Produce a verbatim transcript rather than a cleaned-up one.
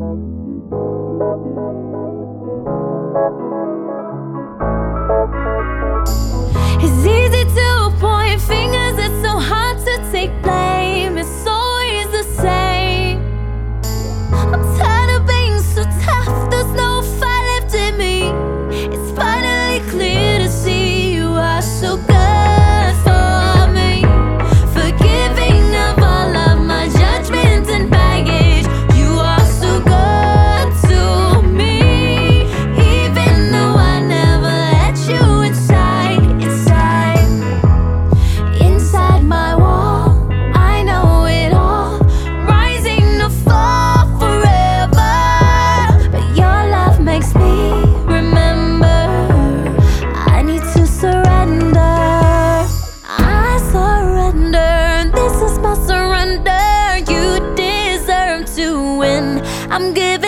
It's easy to point fingers, it's so hard to take blame. It's always the same. I'm tired of being so tough, there's no fight left in me. It's finally clear to see you are so good for me, forgiving of all of my judgment and baggage. You are so good to me, even though I never let you inside, inside, inside my wall. I know it all, rising to fall forever, but your love makes me remember I need to surrender. I surrender, this is my surrender. You deserve to win. I'm giving